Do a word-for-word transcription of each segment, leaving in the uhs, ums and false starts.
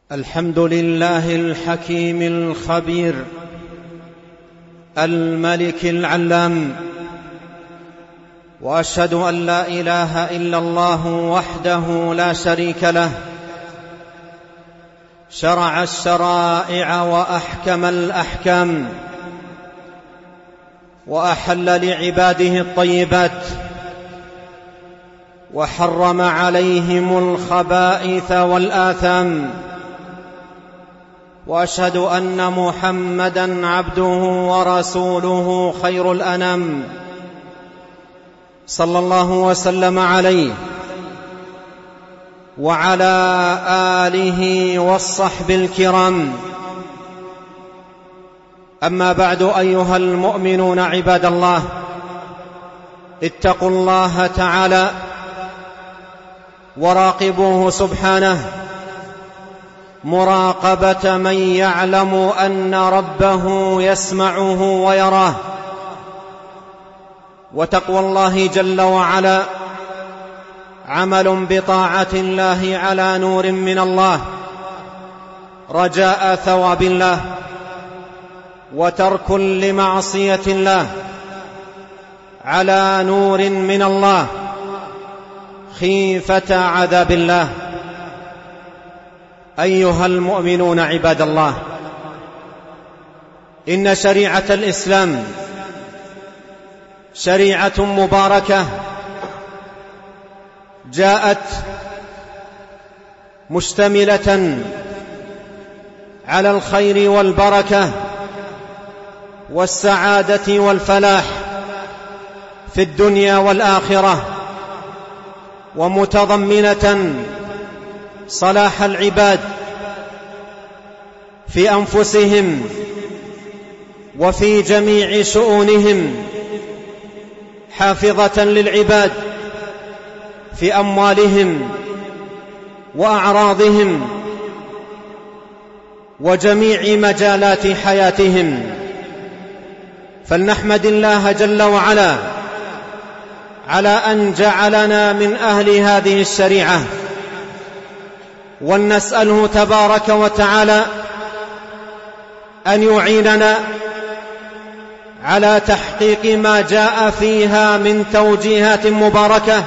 الحمد لله الحكيم الخبير الملك العلام، وأشهد أن لا إله إلا الله وحده لا شريك له، شرع الشرائع وأحكم الأحكام، وأحل لعباده الطيبات، وحرم عليهم الخبائث والآثام. وأشهد أن محمدًا عبده ورسوله خير الأنام، صلى الله وسلم عليه وعلى آله والصحب الكرام. أما بعد، أيها المؤمنون عباد الله، اتقوا الله تعالى وراقبوه سبحانه مراقبة من يعلم أن ربه يسمعه ويراه. وتقوى الله جل وعلا عمل بطاعة الله على نور من الله رجاء ثواب الله، وترك لمعصية الله على نور من الله خيفة عذاب الله. أيها المؤمنون عباد الله، إن شريعة الإسلام شريعة مباركة جاءت مشتملة على الخير والبركة والسعادة والفلاح في الدنيا والآخرة، ومتضمنة صلاح العباد في أنفسهم وفي جميع شؤونهم، حافظة للعباد في أموالهم وأعراضهم وجميع مجالات حياتهم. فلنحمد الله جل وعلا على أن جعلنا من أهل هذه الشريعة، ولنسأله تبارك وتعالى أن يعيننا على تحقيق ما جاء فيها من توجيهات مباركة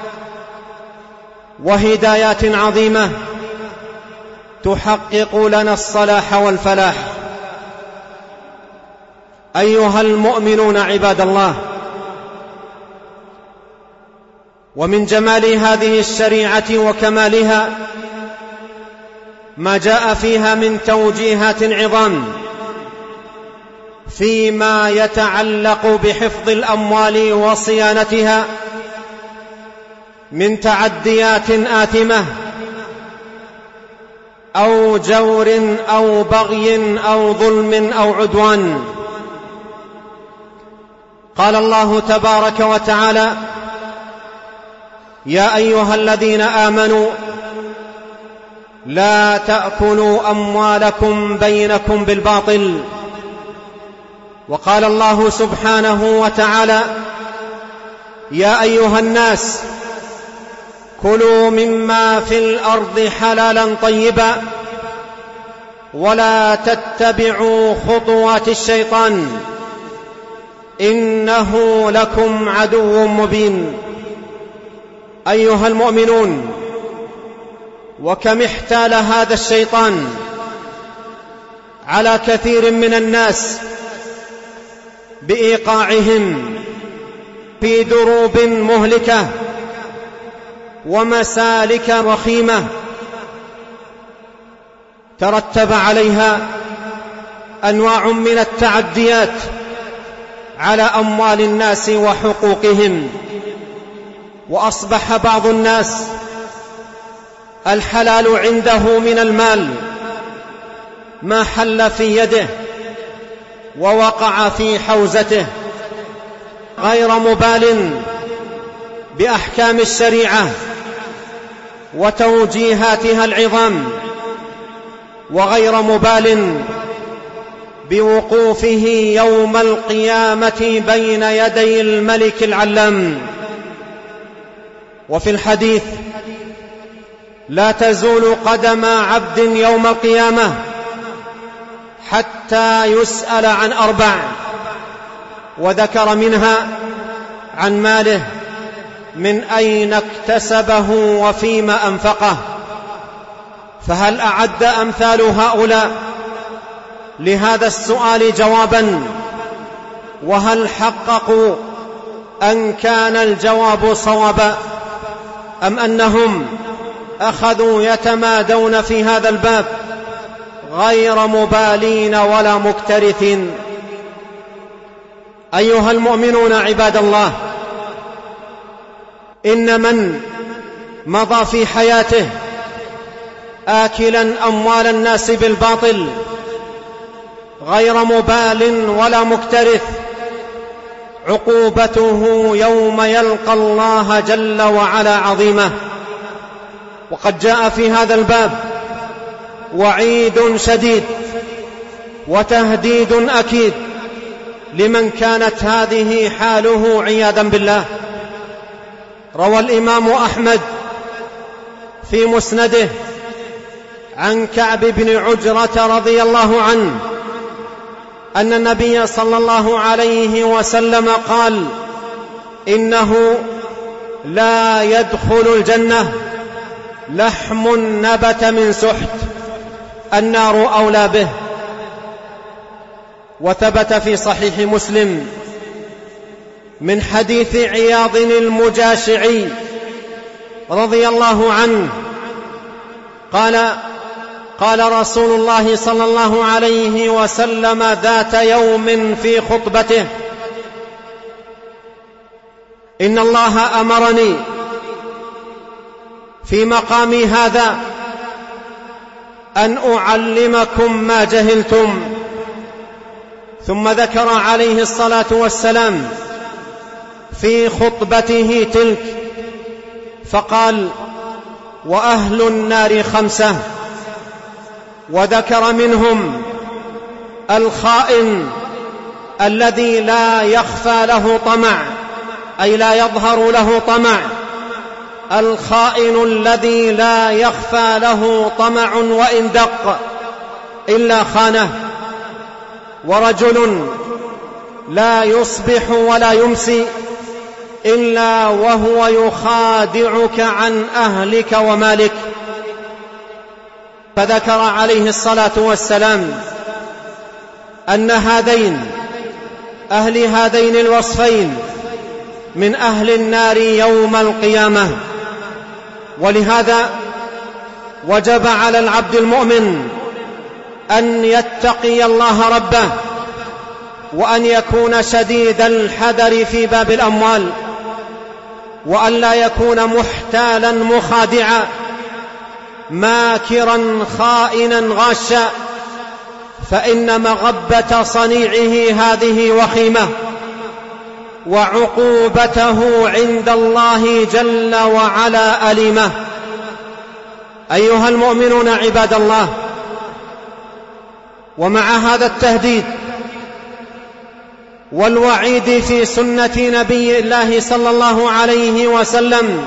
وهدايات عظيمة تحقق لنا الصلاح والفلاح. أيها المؤمنون عباد الله، ومن جمال هذه الشريعة وكمالها ما جاء فيها من توجيهات عظام فيما يتعلق بحفظ الأموال وصيانتها من تعديات آثمة أو جور أو بغي أو ظلم أو عدوان. قال الله تبارك وتعالى: يا أيها الذين آمنوا لا تأكلوا أموالكم بينكم بالباطل. وقال الله سبحانه وتعالى: يا أيها الناس كلوا مما في الأرض حلالا طيبا ولا تتبعوا خطوات الشيطان إنه لكم عدو مبين. أيها المؤمنون، وكم احتال هذا الشيطان على كثير من الناس بإيقاعهم في دروب مهلكة ومسالك وخيمة ترتب عليها أنواع من التعديات على أموال الناس وحقوقهم. وأصبح بعض الناس الحلال عنده من المال ما حل في يده ووقع في حوزته، غير مبال بأحكام الشريعة وتوجيهاتها العظام، وغير مبال بوقوفه يوم القيامة بين يدي الملك العلام. وفي الحديث لا تزول قدم عبد يوم القيامة حتى يسأل عن أربع، وذكر منها عن ماله، من أين اكتسبه وفيما أنفقه. فهل أعد أمثال هؤلاء لهذا السؤال جوابا؟ وهل حققوا أن كان الجواب صوابا، أم أنهم أخذوا يتمادون في هذا الباب غير مبالين ولا مكترثين؟ أيها المؤمنون عباد الله، إن من مضى في حياته آكلا أموال الناس بالباطل غير مبال ولا مكترث، عقوبته يوم يلقى الله جل وعلا عظيمة. وقد جاء في هذا الباب وعيد شديد وتهديد أكيد لمن كانت هذه حاله عياذا بالله. روى الإمام أحمد في مسنده عن كعب بن عجرة رضي الله عنه أن النبي صلى الله عليه وسلم قال: إنه لا يدخل الجنة لحم نبت من سحت، النار أولى به. وثبت في صحيح مسلم من حديث عياض المجاشعي رضي الله عنه قال: قال رسول الله صلى الله عليه وسلم ذات يوم في خطبته: إن الله أمرني في مقامي هذا أن أعلمكم ما جهلتم. ثم ذكر عليه الصلاة والسلام في خطبته تلك فقال: وأهل النار خمسة، وذكر منهم الخائن الذي لا يخفى له طمع، أي لا يظهر له طمع، الخائن الذي لا يخفى له طمع وإن دق إلا خانه، ورجل لا يصبح ولا يمسي إلا وهو يخادعك عن أهلك ومالك. فذكر عليه الصلاة والسلام أن هذين أهل هذين الوصفين من أهل النار يوم القيامة. ولهذا وجب على العبد المؤمن أن يتقي الله ربه، وأن يكون شديد الحذر في باب الأموال، وأن لا يكون محتالا مخادعا ماكرا خائنا غاشا، فإن مغبة صنيعه هذه وخيمة، وعقوبته عند الله جل وعلا أليمة. أيها المؤمنون عباد الله، ومع هذا التهديد والوعيد في سنة نبي الله صلى الله عليه وسلم،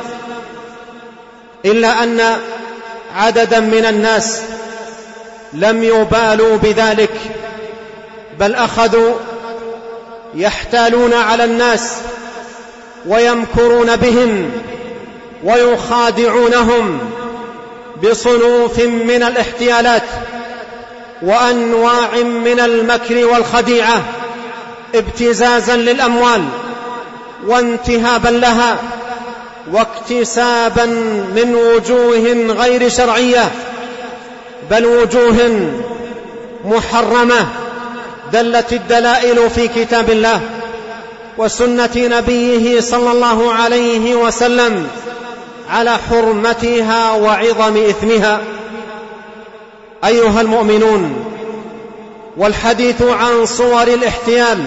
إلا أن عددا من الناس لم يبالوا بذلك، بل أخذوا يحتالون على الناس ويمكرون بهم ويخادعونهم بصنوف من الاحتيالات وأنواع من المكر والخديعة، ابتزازا للأموال وانتهابا لها واكتسابا من وجوه غير شرعية، بل وجوه محرمة دلت الدلائل في كتاب الله وسنة نبيه صلى الله عليه وسلم على حرمتها وعظم إثمها. أيها المؤمنون، والحديث عن صور الاحتيال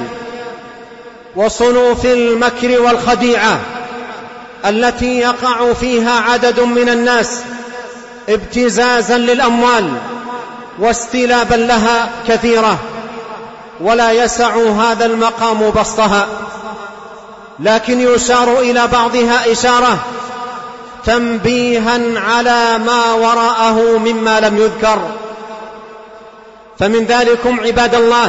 وصنوف المكر والخديعة التي يقع فيها عدد من الناس ابتزازا للأموال واستلابا لها كثيرة، ولا يسع هذا المقام بسطها، لكن يشار إلى بعضها إشارة تنبيها على ما وراءه مما لم يذكر. فمن ذلكم عباد الله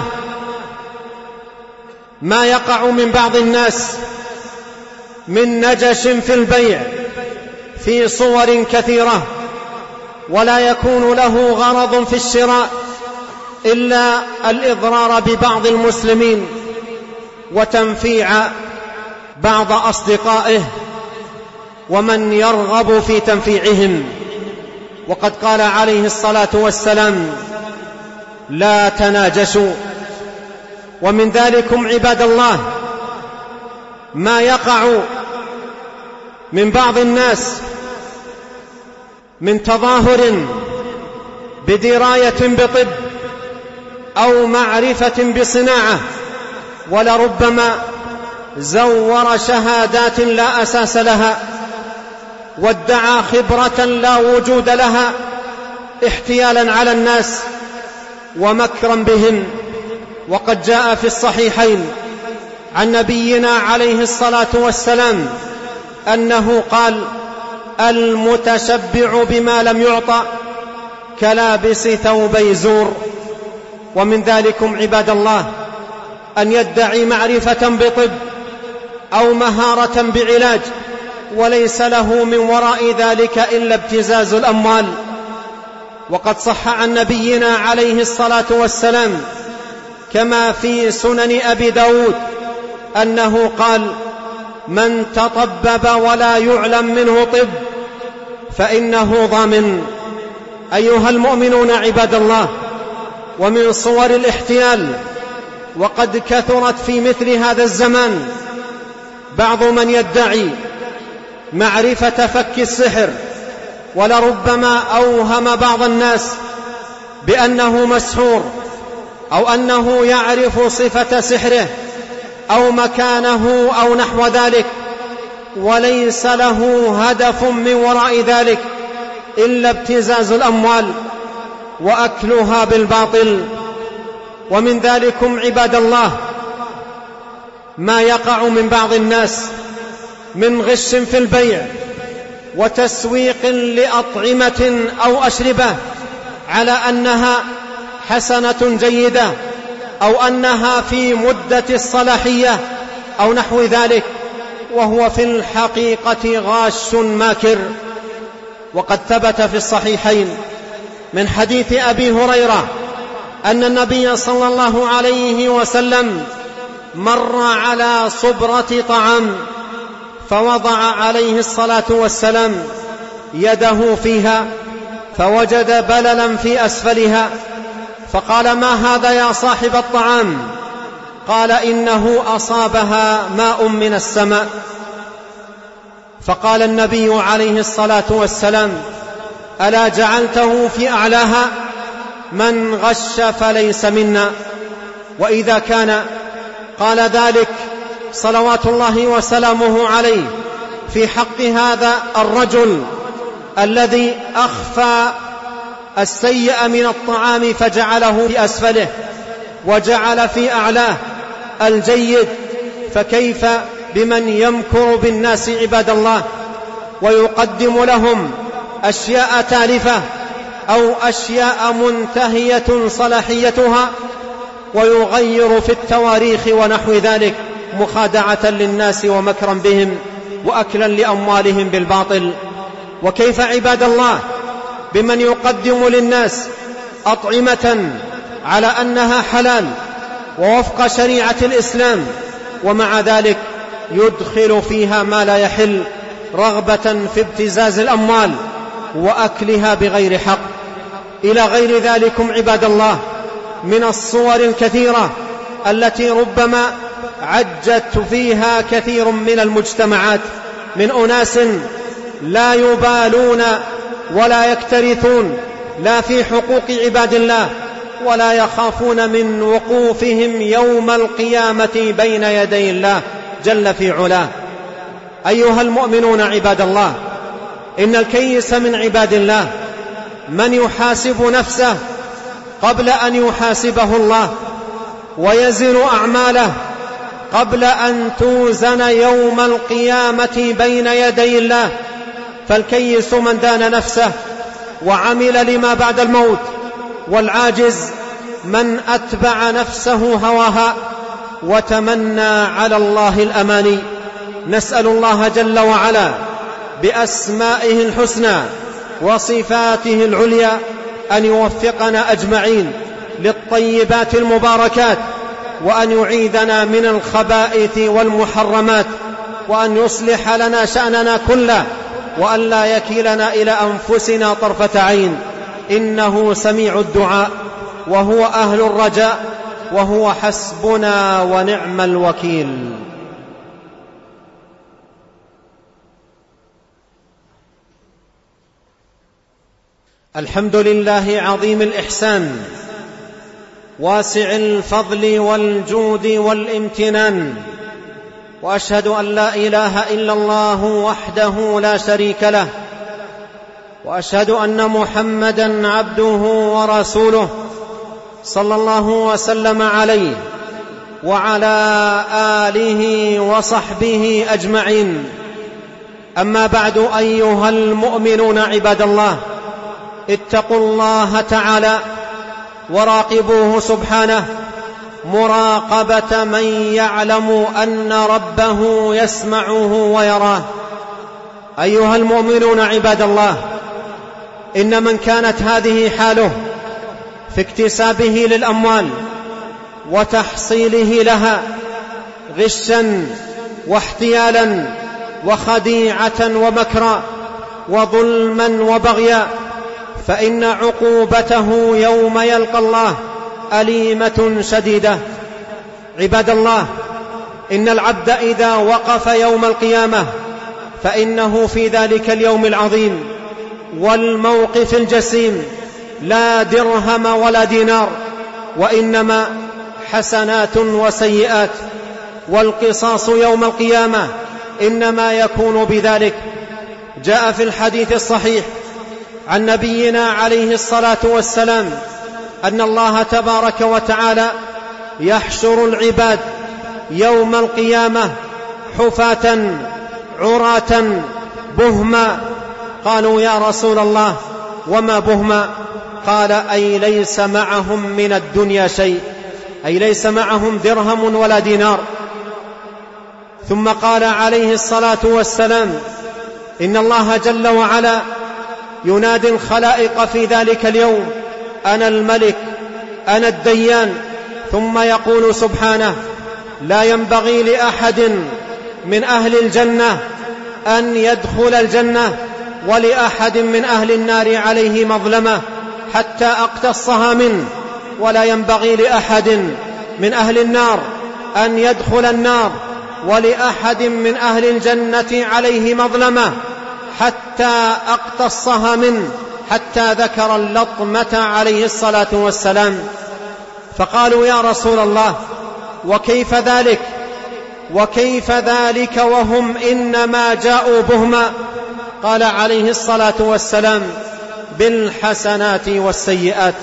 ما يقع من بعض الناس من نجش في البيع في صور كثيرة، ولا يكون له غرض في الشراء إلا الإضرار ببعض المسلمين وتنفيع بعض أصدقائه ومن يرغب في تنفيعهم. وقد قال عليه الصلاة والسلام: لا تناجشوا. ومن ذلكم عباد الله ما يقع من بعض الناس من تظاهر بدراية بطب أو معرفة بصناعة، ولربما زور شهادات لا أساس لها وادعى خبرة لا وجود لها احتيالا على الناس ومكرا بهم. وقد جاء في الصحيحين عن نبينا عليه الصلاة والسلام أنه قال: المتشبع بما لم يعطى كلابس ثوبي زور. ومن ذلكم عباد الله أن يدعي معرفة بطب أو مهارة بعلاج وليس له من وراء ذلك إلا ابتزاز الأموال. وقد صح عن نبينا عليه الصلاة والسلام كما في سنن أبي داود أنه قال: من تطبب ولا يعلم منه طب فإنه ضامن. أيها المؤمنون عباد الله، ومن صور الاحتيال وقد كثرت في مثل هذا الزمان بعض من يدعي معرفة فك السحر، ولربما أوهم بعض الناس بأنه مسحور أو أنه يعرف صفة سحره أو مكانه أو نحو ذلك، وليس له هدف من وراء ذلك إلا ابتزاز الأموال وأكلها بالباطل. ومن ذلكم عباد الله ما يقع من بعض الناس من غش في البيع وتسويق لأطعمة أو أشربة على أنها حسنة جيدة أو أنها في مدة الصلاحية أو نحو ذلك، وهو في الحقيقة غاش ماكر. وقد ثبت في الصحيحين من حديث أبي هريرة أن النبي صلى الله عليه وسلم مر على صبرة طعام فوضع عليه الصلاة والسلام يده فيها فوجد بللا في أسفلها، فقال: ما هذا يا صاحب الطعام؟ قال: إنه أصابها ماء من السماء. فقال النبي عليه الصلاة والسلام: ألا جعلته في أعلاها؟ من غش فليس منا. وإذا كان قال ذلك صلوات الله وسلامه عليه في حق هذا الرجل الذي أخفى السيء من الطعام فجعله في أسفله وجعل في أعلاه الجيد، فكيف بمن يمكر بالناس عباد الله ويقدم لهم أشياء تالفة أو أشياء منتهية صلاحيتها ويغير في التواريخ ونحو ذلك مخادعة للناس ومكرا بهم وأكلا لأموالهم بالباطل. وكيف عباد الله بمن يقدم للناس أطعمة على أنها حلال ووفق شريعة الإسلام، ومع ذلك يدخل فيها ما لا يحل رغبة في ابتزاز الأموال وأكلها بغير حق. إلى غير ذلكم عباد الله من الصور الكثيرة التي ربما عجت فيها كثير من المجتمعات من أناس لا يبالون ولا يكترثون لا في حقوق عباد الله ولا يخافون من وقوفهم يوم القيامة بين يدي الله جل في علاه. أيها المؤمنون عباد الله، إن الكيس من عباد الله من يحاسب نفسه قبل أن يحاسبه الله، ويزن أعماله قبل أن توزن يوم القيامة بين يدي الله، فالكيس من دان نفسه وعمل لما بعد الموت، والعاجز من أتبع نفسه هواها وتمنى على الله الأماني. نسأل الله جل وعلا بأسمائه الحسنى وصفاته العليا أن يوفقنا أجمعين للطيبات المباركات، وأن يعيذنا من الخبائث والمحرمات، وأن يصلح لنا شأننا كله، وأن لا يكلنا إلى أنفسنا طرفة عين، إنه سميع الدعاء وهو أهل الرجاء وهو حسبنا ونعم الوكيل. الحمد لله عظيم الإحسان واسع الفضل والجود والامتنان، وأشهد أن لا إله إلا الله وحده لا شريك له، وأشهد أن محمدًا عبده ورسوله صلى الله وسلم عليه وعلى آله وصحبه أجمعين. أما بعد، أيها المؤمنون عباد الله، اتقوا الله تعالى وراقبوه سبحانه مراقبة من يعلم أن ربه يسمعه ويراه. أيها المؤمنون عباد الله، إن من كانت هذه حاله في اكتسابه للأموال وتحصيله لها غشا واحتيالا وخديعة ومكرا وظلما وبغيا، فإن عقوبته يوم يلقى الله أليمة شديدة. عباد الله، إن العبد إذا وقف يوم القيامة فإنه في ذلك اليوم العظيم والموقف الجسيم لا درهم ولا دينار، وإنما حسنات وسيئات، والقصاص يوم القيامة إنما يكون بذلك. جاء في الحديث الصحيح عن نبينا عليه الصلاة والسلام أن الله تبارك وتعالى يحشر العباد يوم القيامة حفاة عراة بهما. قالوا يا رسول الله وما بهما؟ قال أي ليس معهم من الدنيا شيء، أي ليس معهم درهم ولا دينار. ثم قال عليه الصلاة والسلام إن الله جل وعلا ينادي الخلائق في ذلك اليوم أنا الملك أنا الديان، ثم يقول سبحانه لا ينبغي لأحد من أهل الجنة أن يدخل الجنة ولأحد من أهل النار عليه مظلمة حتى أقتصها منه، ولا ينبغي لأحد من أهل النار أن يدخل النار ولأحد من أهل الجنة عليه مظلمة حتى أقتصها منه، حتى ذكر اللطمة عليه الصلاة والسلام. فقالوا يا رسول الله وكيف ذلك وكيف ذلك وهم إنما جاءوا بهما؟ قال عليه الصلاة والسلام بالحسنات والسيئات.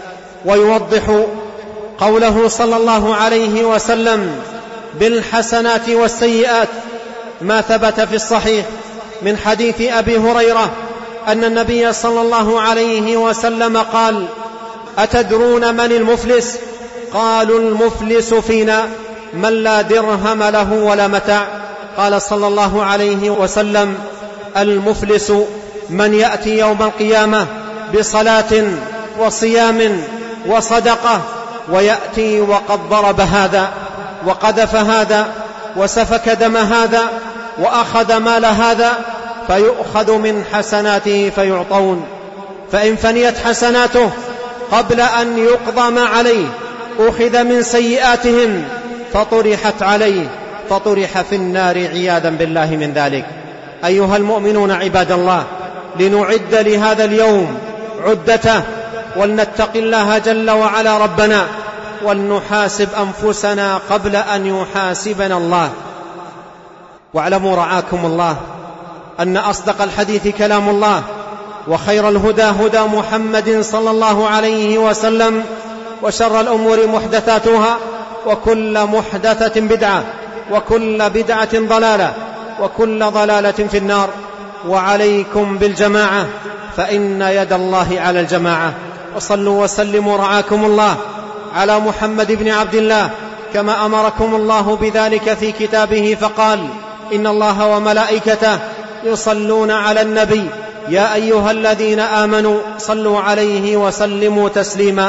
ويوضح قوله صلى الله عليه وسلم بالحسنات والسيئات ما ثبت في الصحيح من حديث أبي هريرة أن النبي صلى الله عليه وسلم قال أتدرون من المفلس؟ قالوا المفلس فينا من لا درهم له ولا متاع. قال صلى الله عليه وسلم المفلس من يأتي يوم القيامة بصلاة وصيام وصدقة، ويأتي وقد ضرب هذا وقذف هذا وسفك دم هذا وأخذ مال هذا، فيؤخذ من حسناته فيعطون، فإن فنيت حسناته قبل أن يقضى ما عليه أخذ من سيئاتهم فطرحت عليه فطرح في النار عياذا بالله من ذلك. أيها المؤمنون عباد الله، لنعد لهذا اليوم عدته، ولنتق الله جل وعلا ربنا، ولنحاسب أنفسنا قبل أن يحاسبنا الله. واعلموا رعاكم الله أن أصدق الحديث كلام الله، وخير الهدى هدى محمد صلى الله عليه وسلم، وشر الأمور محدثاتها، وكل محدثة بدعة، وكل بدعة ضلالة، وكل ضلالة في النار. وعليكم بالجماعة فإن يد الله على الجماعة. وصلوا وسلموا رعاكم الله على محمد بن عبد الله كما أمركم الله بذلك في كتابه فقال: إن الله وملائكته يصلون على النبي يا أيها الذين آمنوا صلوا عليه وسلموا تسليما.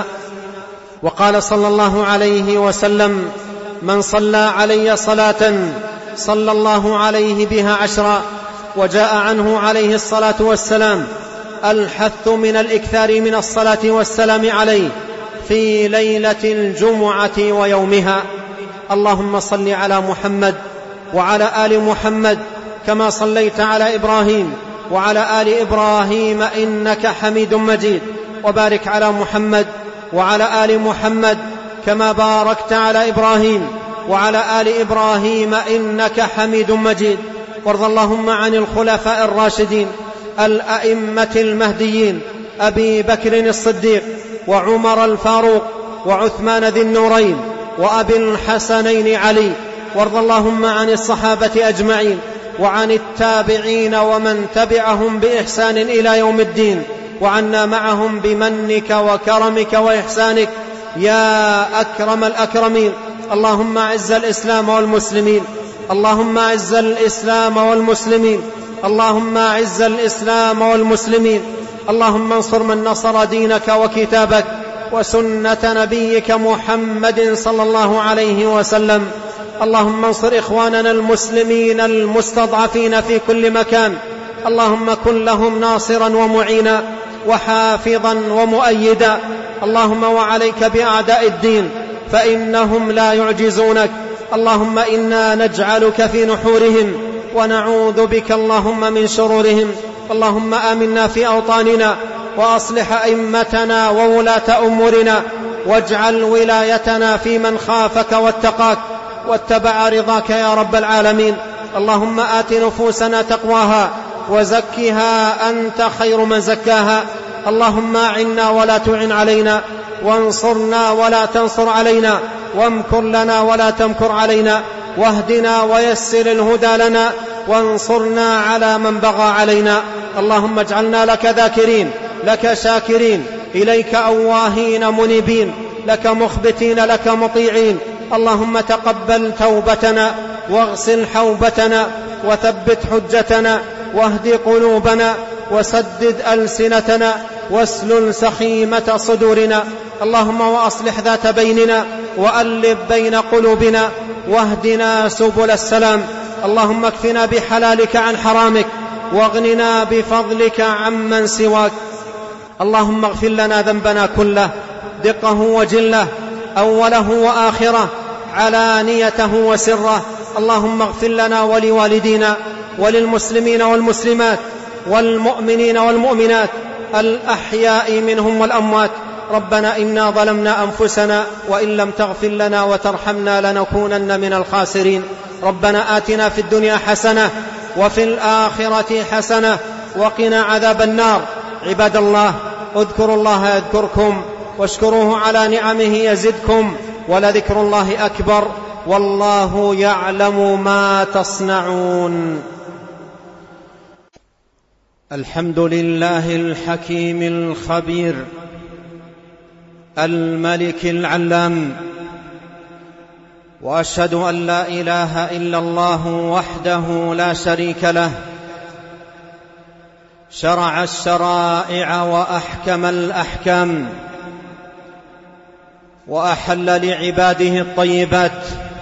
وقال صلى الله عليه وسلم: من صلى علي صلاة صلى الله عليه بها عشرا. وجاء عنه عليه الصلاة والسلام الحث من الإكثار من الصلاة والسلام عليه في ليلة الجمعة ويومها. اللهم صل على محمد وعلى آل محمد كما صليت على إبراهيم وعلى آل إبراهيم إنك حميد مجيد، وبارك على محمد وعلى آل محمد كما باركت على إبراهيم وعلى آل إبراهيم إنك حميد مجيد. وارض اللهم عن الخلفاء الراشدين الأئمة المهديين أبي بكر الصديق وعمر الفاروق وعثمان ذي النورين وأبي الحسنين علي. وارض اللهم عن الصحابة أجمعين وعن التابعين ومن تبعهم بإحسان إلى يوم الدين، وعنا معهم بمنك وكرمك وإحسانك يا أكرم الأكرمين. اللهم أعز الإسلام والمسلمين، اللهم أعز الإسلام والمسلمين، اللهم أعز الإسلام والمسلمين. اللهم انصر من نصر دينك وكتابك وسنة نبيك محمد صلى الله عليه وسلم. اللهم انصر إخواننا المسلمين المستضعفين في كل مكان، اللهم كن لهم ناصرا ومعينا وحافظا ومؤيدا. اللهم وعليك بأعداء الدين فإنهم لا يعجزونك. اللهم إنا نجعلك في نحورهم ونعوذ بك اللهم من شرورهم. اللهم آمنا في أوطاننا وأصلح أئمتنا وولاة أمورنا، واجعل ولايتنا في من خافك واتقاك واتبع رضاك يا رب العالمين. اللهم آت نفوسنا تقواها وزكها أنت خير من زكاها. اللهم أعنا ولا تعن علينا، وانصرنا ولا تنصر علينا، وامكر لنا ولا تمكر علينا، واهدنا ويسر الهدى لنا، وانصرنا على من بغى علينا. اللهم اجعلنا لك ذاكرين، لك شاكرين، إليك أواهين منيبين، لك مخبتين، لك مطيعين. اللهم تقبل توبتنا واغسل حوبتنا وثبت حجتنا واهد قلوبنا وسدد ألسنتنا واسلل سخيمة صدورنا. اللهم وأصلح ذات بيننا وألف بين قلوبنا واهدنا سبل السلام. اللهم اكفنا بحلالك عن حرامك واغننا بفضلك عمن سواك. اللهم اغفر لنا ذنبنا كله دقه وجله، أوله وآخره، علانيته وسره. اللهم اغفر لنا ولوالدينا وللمسلمين والمسلمات والمؤمنين والمؤمنات الأحياء منهم والأموات. ربنا إنا ظلمنا أنفسنا وإن لم تغفر لنا وترحمنا لنكونن من الخاسرين. ربنا آتنا في الدنيا حسنة وفي الآخرة حسنة وقنا عذاب النار. عباد الله، اذكروا الله يذكركم واشكروه على نعمه يزدكم، ولذكر الله أكبر، والله يعلم ما تصنعون. الحمد لله الحكيم الخبير الملك العلام، وأشهد أن لا إله إلا الله وحده لا شريك له، شرع الشرائع وأحكم الأحكام، وأحل لعباده الطيبات،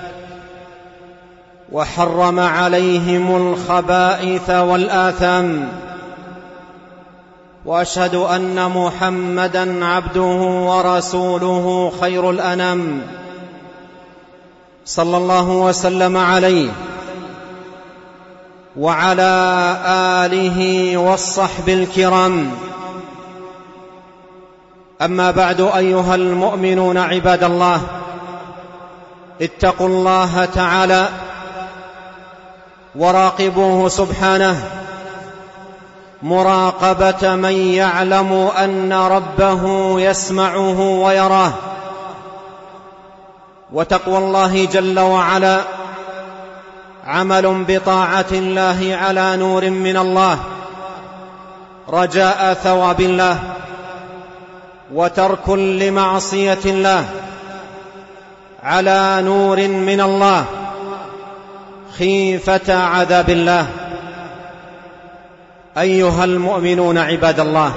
وحرم عليهم الخبائث والآثام. وأشهد أن محمدًا عبده ورسوله خير الأنام، صلى الله وسلم عليه وعلى آله والصحب الكرام. أما بعد، أيها المؤمنون عباد الله، اتقوا الله تعالى وراقبوه سبحانه مراقبة من يعلم أن ربه يسمعه ويراه. وتقوى الله جل وعلا عمل بطاعة الله على نور من الله، رجاء ثواب الله وترك لمعصية الله على نور من الله خيفة عذاب الله. أيها المؤمنون عباد الله،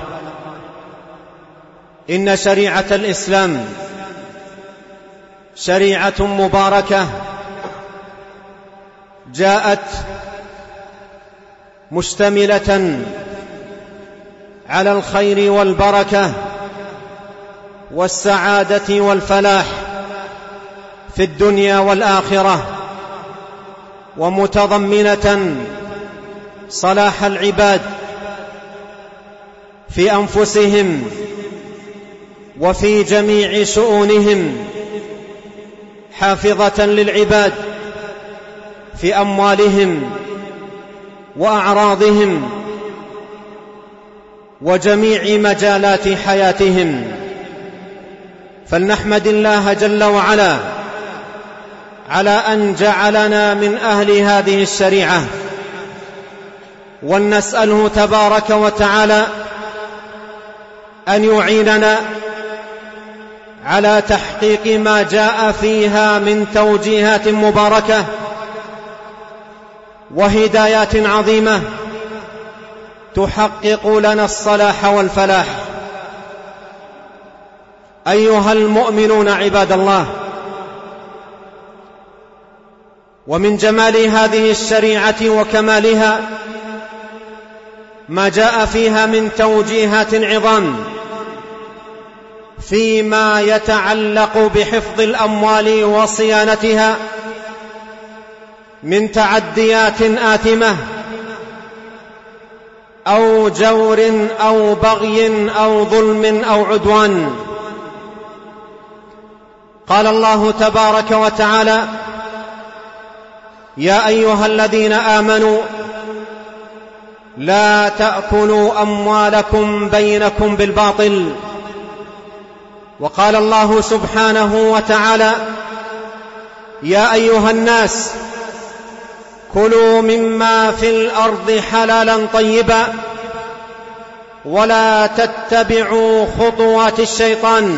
إن شريعة الإسلام شريعة مباركة جاءت مشتملة على الخير والبركة والسعادة والفلاح في الدنيا والآخرة، ومتضمنة صلاح العباد في أنفسهم وفي جميع شؤونهم، حافظة للعباد في أموالهم وأعراضهم وجميع مجالات حياتهم. فلنحمد الله جل وعلا على أن جعلنا من أهل هذه الشريعة، ولنسأله تبارك وتعالى أن يعيننا على تحقيق ما جاء فيها من توجيهات مباركة وهدايات عظيمة تحقق لنا الصلاح والفلاح. أيها المؤمنون عباد الله، ومن جمال هذه الشريعة وكمالها ما جاء فيها من توجيهات عظام فيما يتعلق بحفظ الأموال وصيانتها من تعديات آثمة أو جور أو بغي أو ظلم أو عدوان. قال الله تبارك وتعالى: يا أيها الذين آمنوا لا تأكلوا أموالكم بينكم بالباطل. وقال الله سبحانه وتعالى: يا أيها الناس كلوا مما في الأرض حلالا طيبا ولا تتبعوا خطوات الشيطان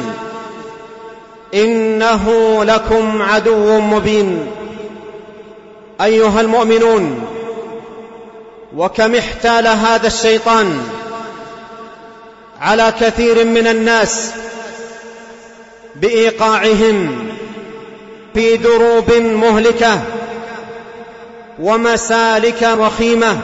إنه لكم عدو مبين. أيها المؤمنون، وكم احتال هذا الشيطان على كثير من الناس بإيقاعهم في دروب مهلكة ومسالك رخيمة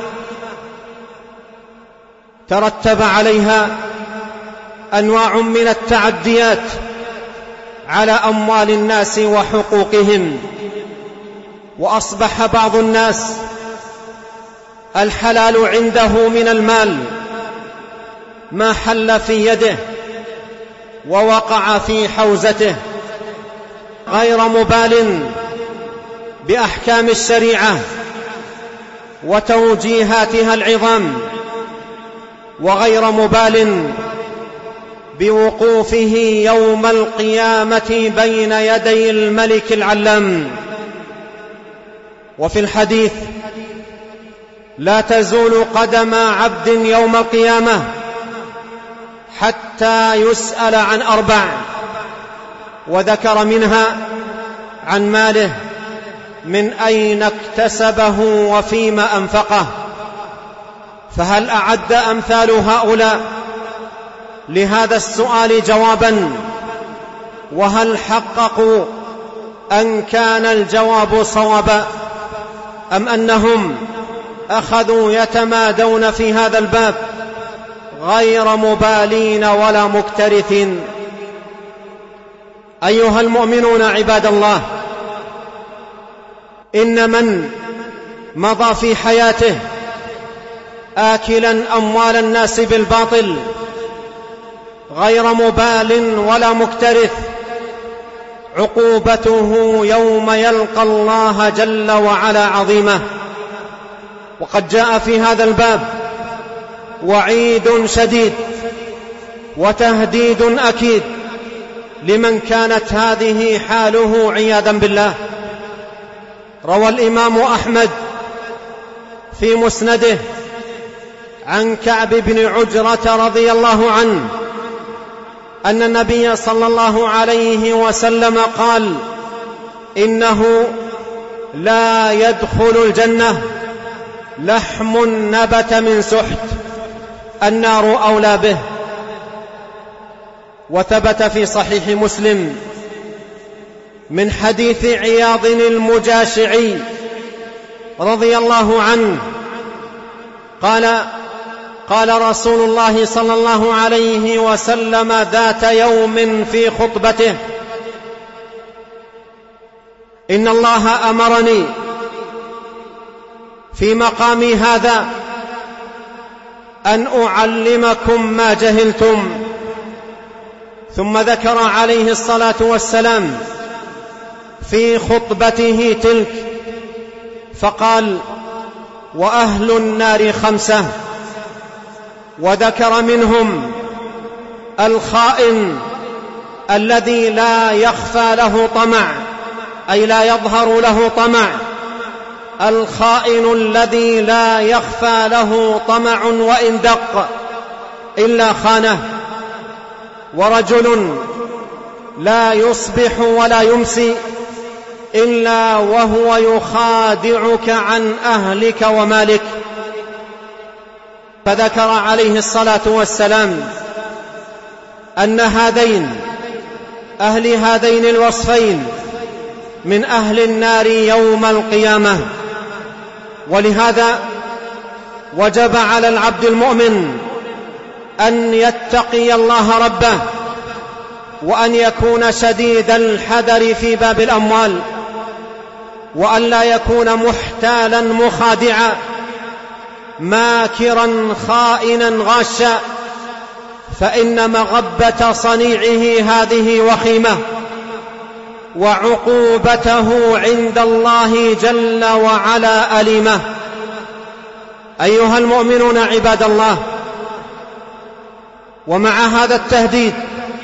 ترتب عليها أنواع من التعديات على أموال الناس وحقوقهم. وأصبح بعض الناس الحلال عنده من المال ما حل في يده ووقع في حوزته، غير مبال بأحكام الشريعة وتوجيهاتها العظام، وغير مبال بوقوفه يوم القيامة بين يدي الملك العلام. وفي الحديث: لا تزول قدم عبد يوم القيامة حتى يسأل عن أربع، وذكر منها عن ماله، من أين اكتسبه وفيما أنفقه. فهل أعد أمثال هؤلاء لهذا السؤال جوابا؟ وهل حققوا أن كان الجواب صوابا، أم أنهم أخذوا يتمادون في هذا الباب غير مبالين ولا مكترثين؟ أيها المؤمنون عباد الله، إن من مضى في حياته آكلا أموال الناس بالباطل غير مبال ولا مكترث عقوبته يوم يلقى الله جل وعلا عظيمة. وقد جاء في هذا الباب وعيد شديد وتهديد أكيد لمن كانت هذه حاله عياذا بالله. روى الإمام أحمد في مسنده عن كعب بن عجرة رضي الله عنه أن النبي صلى الله عليه وسلم قال: إنه لا يدخل الجنة لحم نبت من سحت، النار أولى به. وثبت في صحيح مسلم من حديث عياض المجاشعي رضي الله عنه قال: قال رسول الله صلى الله عليه وسلم ذات يوم في خطبته: إن الله أمرني في مقامي هذا أن أعلمكم ما جهلتم. ثم ذكر عليه الصلاة والسلام في خطبته تلك فقال: وأهل النار خمسة، وذكر منهم الخائن الذي لا يخفى له طمع، أي لا يظهر له طمع، الخائن الذي لا يخفى له طمع وإن دق إلا خانه، ورجل لا يصبح ولا يمسي إلا وهو يخادعك عن أهلك ومالك. فذكر عليه الصلاة والسلام أن هذين أهل هذين الوصفين من أهل النار يوم القيامة. ولهذا وجب على العبد المؤمن أن يتقي الله ربه، وأن يكون شديد الحذر في باب الأموال، وأن لا يكون محتالا مخادعا ماكرا خائنا غاشا، فإن مغبة صنيعه هذه وخيمة، وعقوبته عند الله جل وعلا أليمة. أيها المؤمنون عباد الله، ومع هذا التهديد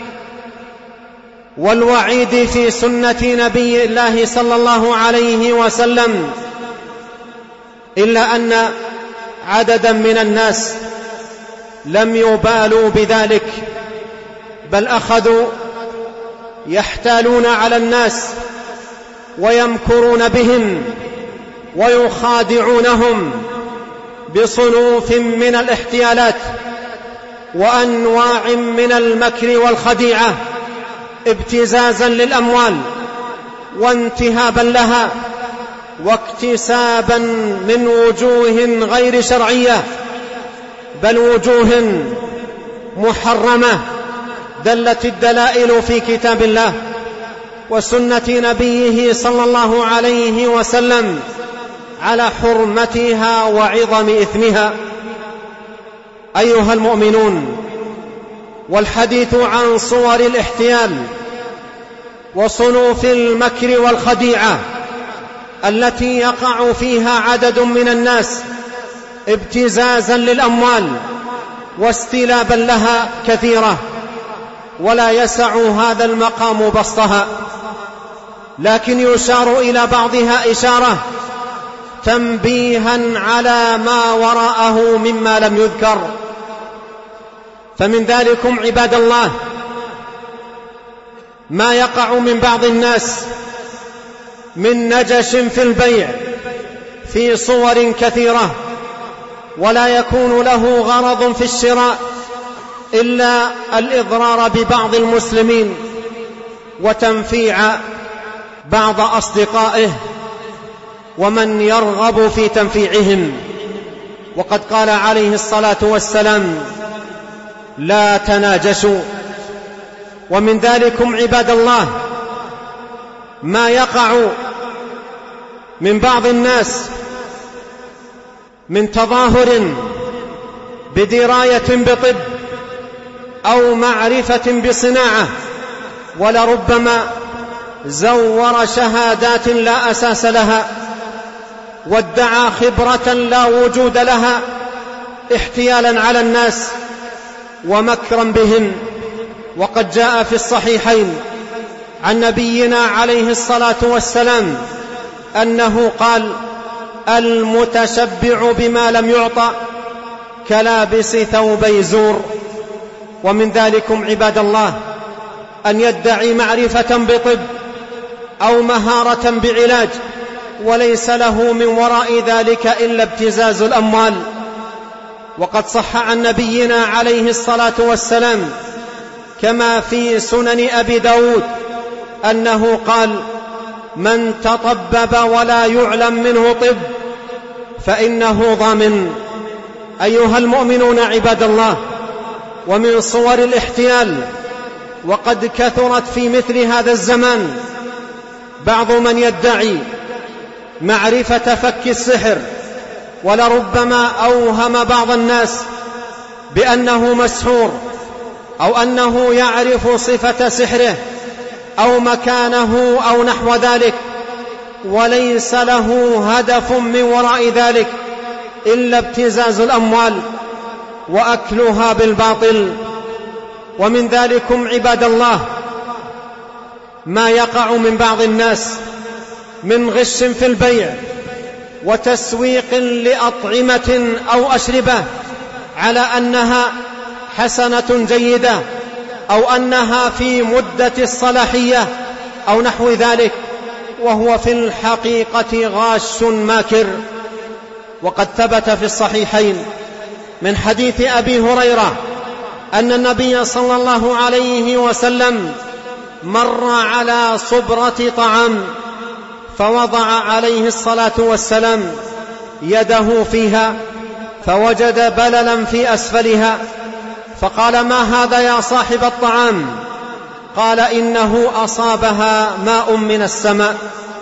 والوعيد في سنة نبي الله صلى الله عليه وسلم، إلا أن عددا من الناس لم يبالوا بذلك، بل أخذوا يحتالون على الناس ويمكرون بهم ويخادعونهم بصنوف من الاحتيالات وأنواع من المكر والخديعة، ابتزازا للأموال وانتهابا لها واكتسابا من وجوه غير شرعية، بل وجوه محرمة دلت الدلائل في كتاب الله وسنة نبيه صلى الله عليه وسلم على حرمتها وعظم إثمها. أيها المؤمنون، والحديث عن صور الاحتيال وصنوف المكر والخديعة التي يقع فيها عدد من الناس ابتزازا للأموال واستلابا لها كثيرة، ولا يسع هذا المقام بسطها، لكن يشار إلى بعضها إشارة تنبيها على ما وراءه مما لم يذكر. فمن ذلكم عباد الله ما يقع من بعض الناس من نجش في البيع في صور كثيرة، ولا يكون له غرض في الشراء إلا الإضرار ببعض المسلمين وتنفيع بعض أصدقائه ومن يرغب في تنفيعهم. وقد قال عليه الصلاة والسلام: لا تناجشوا. ومن ذلكم عباد الله ما يقع من بعض الناس من تظاهر بدراية بطب أو معرفة بصناعة، ولربما زور شهادات لا أساس لها وادعى خبرة لا وجود لها احتيالا على الناس ومكرا بهم. وقد جاء في الصحيحين عن نبينا عليه الصلاة والسلام أنه قال: المتشبع بما لم يعطى كلابس ثوبي زور. ومن ذلكم عباد الله أن يدعي معرفة بطب أو مهارة بعلاج وليس له من وراء ذلك إلا ابتزاز الأموال. وقد صح عن نبينا عليه الصلاة والسلام كما في سنن أبي داود أنه قال: من تطبب ولا يعلم منه طب فإنه ضامن. أيها المؤمنون عباد الله، ومن صور الاحتيال وقد كثرت في مثل هذا الزمان بعض من يدعي معرفة فك السحر، ولربما أوهم بعض الناس بأنه مسحور أو أنه يعرف صفة سحره أو مكانه أو نحو ذلك، وليس له هدف من وراء ذلك إلا ابتزاز الأموال وأكلها بالباطل. ومن ذلكم عباد الله ما يقع من بعض الناس من غش في البيع وتسويق لأطعمة أو أشربة على أنها حسنة جيدة أو أنها في مدة الصلاحية أو نحو ذلك، وهو في الحقيقة غاش ماكر. وقد ثبت في الصحيحين من حديث أبي هريرة أن النبي صلى الله عليه وسلم مر على صبرة طعام فوضع عليه الصلاة والسلام يده فيها فوجد بللا في أسفلها، فقال: ما هذا يا صاحب الطعام؟ قال: إنه أصابها ماء من السماء.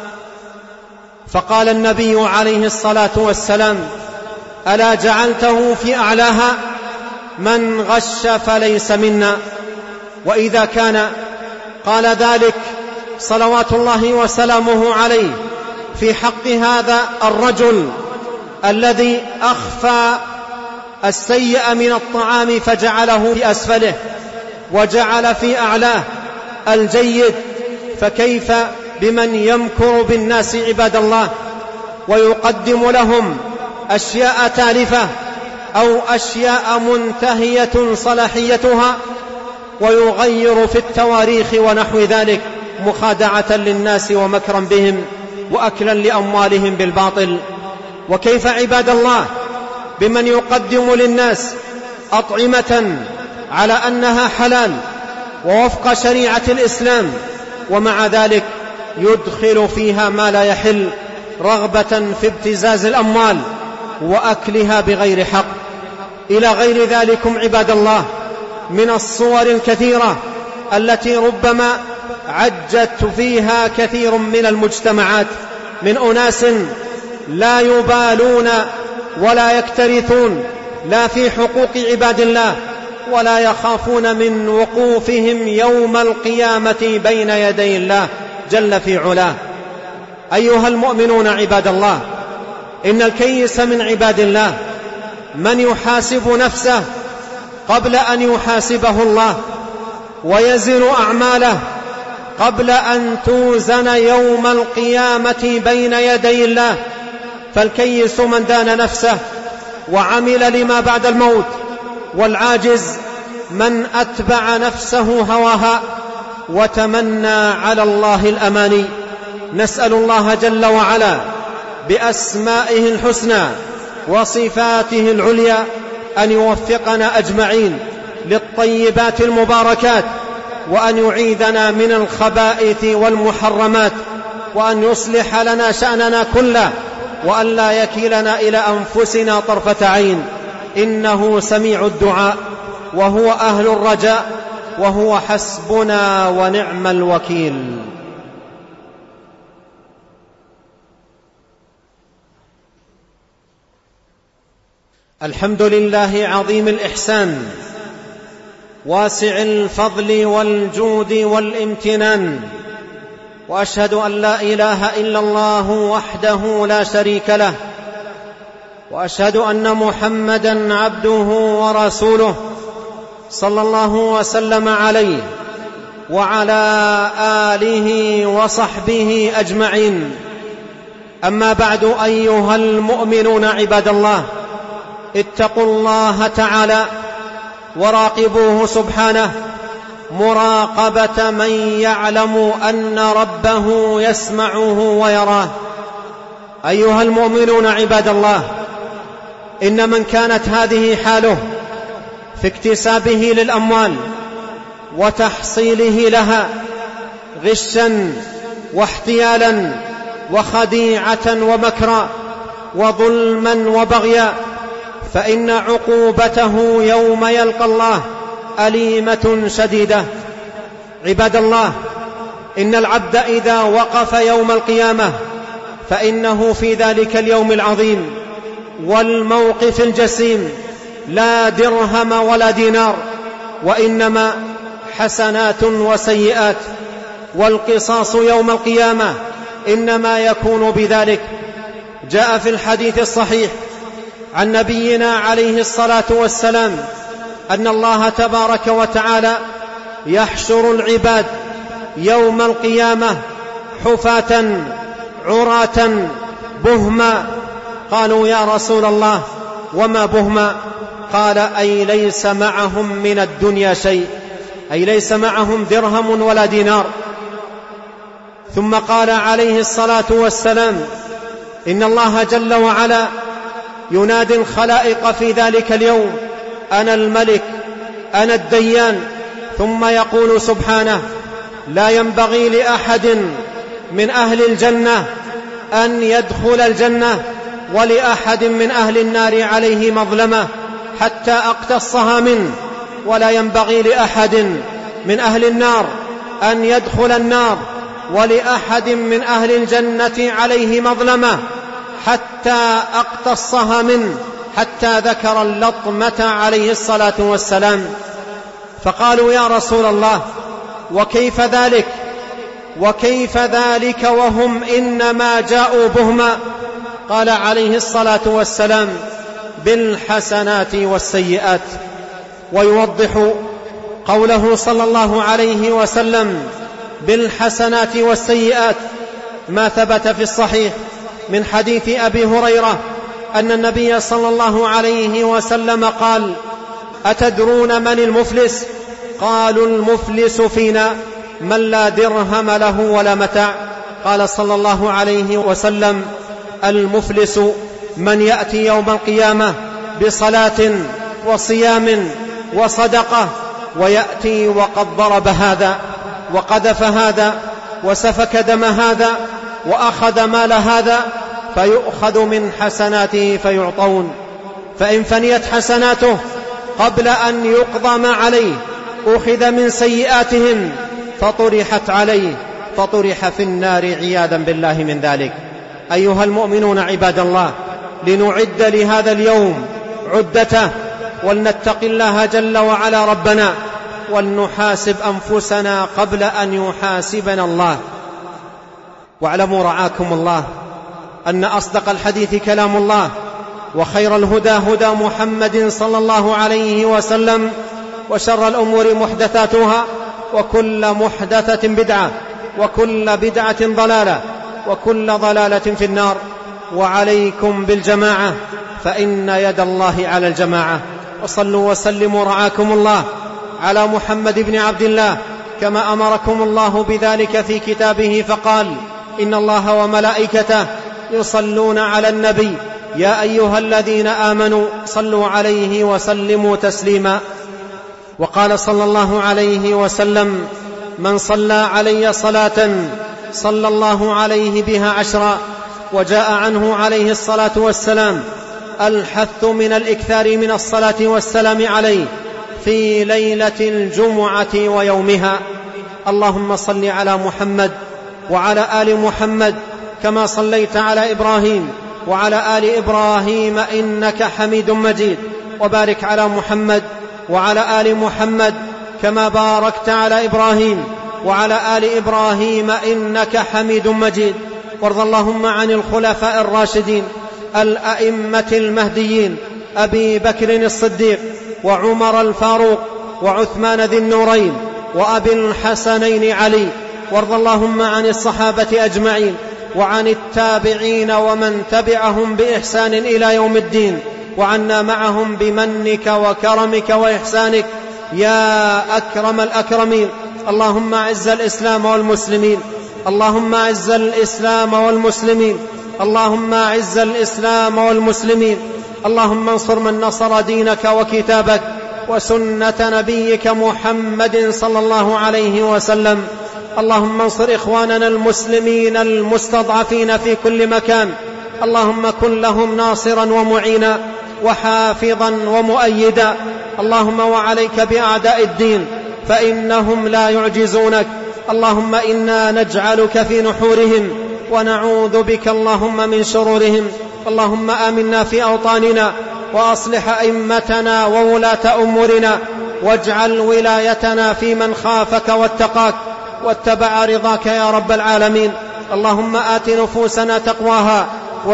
فقال النبي عليه الصلاة والسلام: ألا جعلته في أعلاها؟ من غش فليس منا. وإذا كان قال ذلك صلوات الله وسلامه عليه في حق هذا الرجل الذي أخفى السيء من الطعام فجعله في أسفله وجعل في أعلاه الجيد، فكيف بمن يمكر بالناس عباد الله ويقدم لهم أشياء تالفة أو أشياء منتهية صلاحيتها ويغير في التواريخ ونحو ذلك مخادعة للناس ومكرا بهم وأكلا لأموالهم بالباطل. وكيف عباد الله بمن يقدم للناس أطعمة على أنها حلال ووفق شريعة الإسلام ومع ذلك يدخل فيها ما لا يحل رغبة في ابتزاز الأموال وأكلها بغير حق، إلى غير ذلكم عباد الله من الصور الكثيرة التي ربما عجت فيها كثير من المجتمعات من أناس لا يبالون ولا يكترثون لا في حقوق عباد الله ولا يخافون من وقوفهم يوم القيامة بين يدي الله جل في علاه. أيها المؤمنون عباد الله، إن الكيس من عباد الله من يحاسب نفسه قبل أن يحاسبه الله ويزن أعماله قبل أن توزن يوم القيامة بين يدي الله. فالكيس من دان نفسه وعمل لما بعد الموت، والعاجز من أتبع نفسه هواها وتمنى على الله الأماني. نسأل الله جل وعلا بأسمائه الحسنى وصفاته العليا أن يوفقنا أجمعين للطيبات المباركات، وأن يعيذنا من الخبائث والمحرمات، وأن يصلح لنا شأننا كله، وأن لا يكلنا إلى أنفسنا طرفة عين، إنه سميع الدعاء وهو أهل الرجاء وهو حسبنا ونعم الوكيل. الحمد لله عظيم الإحسان واسع الفضل والجود والامتنان، وأشهد أن لا إله إلا الله وحده لا شريك له، وأشهد أن محمدًا عبده ورسوله صلى الله وسلم عليه وعلى آله وصحبه أجمعين. أما بعد، أيها المؤمنون عباد الله، اتقوا الله تعالى وراقبوه سبحانه مراقبة من يعلم أن ربه يسمعه ويراه. أيها المؤمنون عباد الله، إن من كانت هذه حاله في اكتسابه للأموال وتحصيله لها غشا واحتيالا وخديعة ومكرا وظلما وبغيا، فإن عقوبته يوم يلقى الله أليمة شديدة. عباد الله، إن العبد إذا وقف يوم القيامة فإنه في ذلك اليوم العظيم والموقف الجسيم لا درهم ولا دينار، وإنما حسنات وسيئات، والقصاص يوم القيامة إنما يكون بذلك. جاء في الحديث الصحيح عن نبينا عليه الصلاة والسلام أن الله تبارك وتعالى يحشر العباد يوم القيامة حفاة عراة بهما. قالوا يا رسول الله وما بهما؟ قال أي ليس معهم من الدنيا شيء، أي ليس معهم درهم ولا دينار. ثم قال عليه الصلاة والسلام إن الله جل وعلا ينادي الخلائق في ذلك اليوم أنا الملك أنا الديان، ثم يقول سبحانه لا ينبغي لأحد من أهل الجنة أن يدخل الجنة ولأحد من أهل النار عليه مظلمة حتى أقتصها منه، ولا ينبغي لأحد من أهل النار أن يدخل النار ولأحد من أهل الجنة عليه مظلمة حتى أقتصها منه، حتى ذكر اللطمة عليه الصلاة والسلام. فقالوا يا رسول الله وكيف ذلك وكيف ذلك وهم إنما جاءوا بهما؟ قال عليه الصلاة والسلام بالحسنات والسيئات. ويوضح قوله صلى الله عليه وسلم بالحسنات والسيئات ما ثبت في الصحيح من حديث أبي هريرة أن النبي صلى الله عليه وسلم قال أتدرون من المفلس؟ قالوا المفلس فينا من لا درهم له ولا متاع. قال صلى الله عليه وسلم المفلس من يأتي يوم القيامة بصلاة وصيام وصدقة ويأتي وقد ضرب هذا وقذف هذا وسفك دم هذا وأخذ مال هذا، فيؤخذ من حسناته فيعطون، فإن فنيت حسناته قبل أن يقضى ما عليه أخذ من سيئاتهم فطرحت عليه فطرح في النار عياذا بالله من ذلك. أيها المؤمنون عباد الله، لنعد لهذا اليوم عدته، ولنتق الله جل وعلا ربنا، ولنحاسب أنفسنا قبل أن يحاسبنا الله. واعلموا رعاكم الله أن أصدق الحديث كلام الله، وخير الهدى هدى محمد صلى الله عليه وسلم، وشر الأمور محدثاتها، وكل محدثة بدعة، وكل بدعة ضلالة، وكل ضلالة في النار. وعليكم بالجماعة فإن يد الله على الجماعة. وصلوا وسلموا رعاكم الله على محمد بن عبد الله كما أمركم الله بذلك في كتابه، فقال إن الله وملائكته يصلون على النبي يا أيها الذين آمنوا صلوا عليه وسلموا تسليما. وقال صلى الله عليه وسلم من صلى علي صلاة صلى الله عليه بها عشرا. وجاء عنه عليه الصلاة والسلام الحث من الإكثار من الصلاة والسلام عليه في ليلة الجمعة ويومها. اللهم صل على محمد وعلى آل محمد كما صليت على إبراهيم وعلى آل إبراهيم إنك حميد مجيد، وبارك على محمد وعلى آل محمد كما باركت على إبراهيم وعلى آل إبراهيم إنك حميد مجيد. وارض اللهم عن الخلفاء الراشدين الأئمة المهديين أبي بكر الصديق وعمر الفاروق وعثمان ذي النورين وأبي الحسنين علي. وارض اللهم عن الصحابة أجمعين وعن التابعين ومن تبعهم بإحسان إلى يوم الدين. وعنا معهم بمنك وكرمك وإحسانك يا أكرم الأكرمين. اللهم أعز الإسلام والمسلمين، اللهم أعز الإسلام والمسلمين، اللهم أعز الإسلام والمسلمين. اللهم انصر من نصر دينك وكتابك وسنة نبيك محمد صلى الله عليه وسلم. اللهم انصر إخواننا المسلمين المستضعفين في كل مكان، اللهم كن لهم ناصرا ومعينا وحافظا ومؤيدا. اللهم وعليك بأعداء الدين فإنهم لا يعجزونك. اللهم إنا نجعلك في نحورهم ونعوذ بك اللهم من شرورهم. اللهم آمنا في أوطاننا وأصلح أئمتنا وولاة أمورنا، واجعل ولايتنا في من خافك واتقاك واتبع رضاك يا رب العالمين. اللهم آت نفوسنا تقواها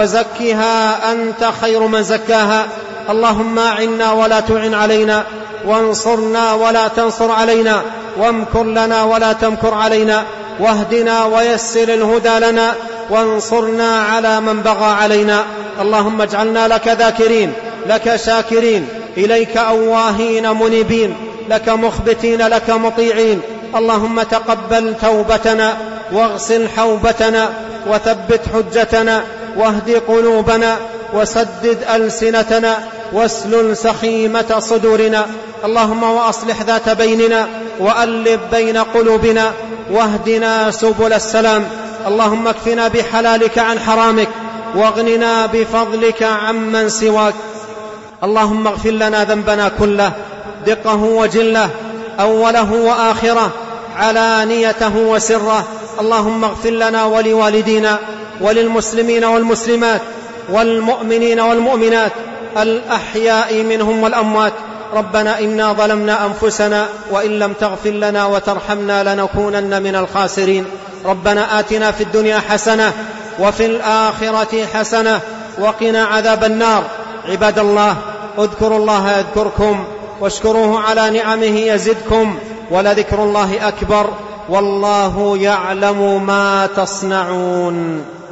وزكها أنت خير من زكاها. اللهم أعنا ولا تعن علينا، وانصرنا ولا تنصر علينا، وامكر لنا ولا تمكر علينا، واهدنا ويسر الهدى لنا، وانصرنا على من بغى علينا. اللهم اجعلنا لك ذاكرين، لك شاكرين، إليك أواهين منيبين، لك مخبتين، لك مطيعين. اللهم تقبل توبتنا واغسل حوبتنا وثبت حجتنا واهد قلوبنا وسدد ألسنتنا واسلل سخيمة صدورنا. اللهم وأصلح ذات بيننا وألف بين قلوبنا واهدنا سبل السلام. اللهم اكفنا بحلالك عن حرامك واغننا بفضلك عمن سواك. اللهم اغفر لنا ذنبنا كله، دقه وجله، أوله وآخره، علانيته وسره. اللهم اغفر لنا ولوالدينا وللمسلمين والمسلمات والمؤمنين والمؤمنات الأحياء منهم والأموات. ربنا إنا ظلمنا أنفسنا وإن لم تغفر لنا وترحمنا لنكونن من الخاسرين. ربنا آتنا في الدنيا حسنة وفي الآخرة حسنة وقنا عذاب النار. عباد الله، اذكروا الله يذكركم واشكروه على نعمه يزدكم، ولذكر الله أكبر، والله يعلم ما تصنعون.